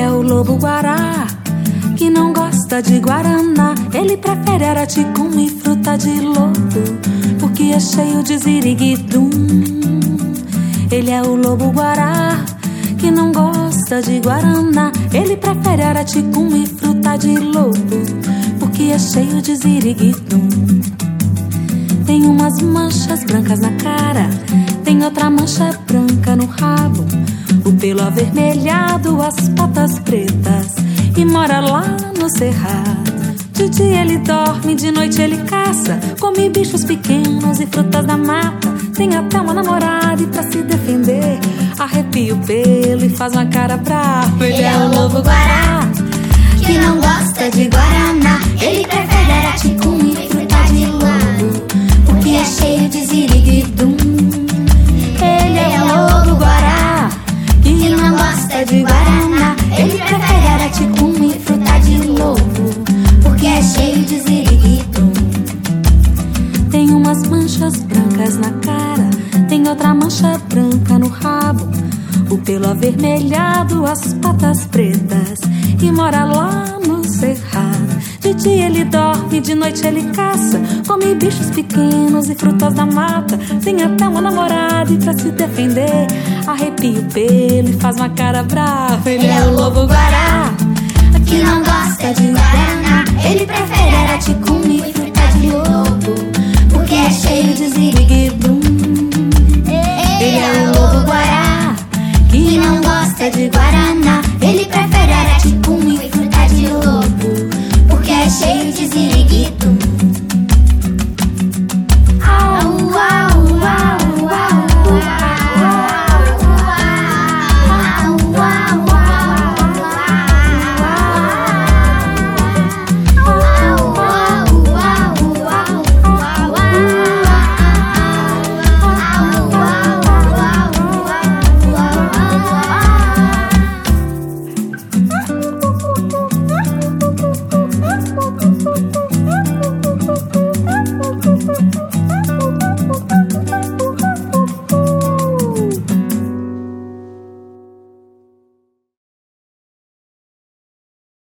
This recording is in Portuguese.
é o lobo-guará, que não gosta de guaraná. Ele prefere araticum e fruta de lobo, porque é cheio de ziriguidum. Ele é o lobo-guará, que não gosta de guaraná. Ele prefere araticum e fruta de lobo, porque é cheio de ziriguidum. Tem umas manchas brancas na cara, tem outra mancha branca no rabo, o pelo avermelhado, as patas pretas, e mora lá no cerrado. De dia ele dorme, de noite ele caça, come bichos pequenos e frutas da mata. Tem até uma namorada e pra se defender arrepia o pelo e faz uma cara brava. Ele é o lobo-guará, que não gosta de guaraná. Ele prefere araticum e fruta de lobo, porque é cheio de ziriguidum. Ele é o lobo-guará, que não gosta de guaraná. Ele prefere araticum e fruta de lobo, porque é cheio de ziriguidum. Tem umas manchas brancas na cara, tem outra mancha branca no rabo, o pelo avermelhado, as patas pretas, e mora lá no cerrado. De dia ele dorme, de noite ele caça, come bichos pequenos e frutas da mata. Tem até uma namorada e pra se defender arrepia o pelo e faz uma cara brava. Ele é o lobo-guará, que não gosta de guaraná. Ele prefere araticum e fruta de lobo, porque é cheio de ziriguidum. Ele é o lobo-guará, que não gosta de guaraná.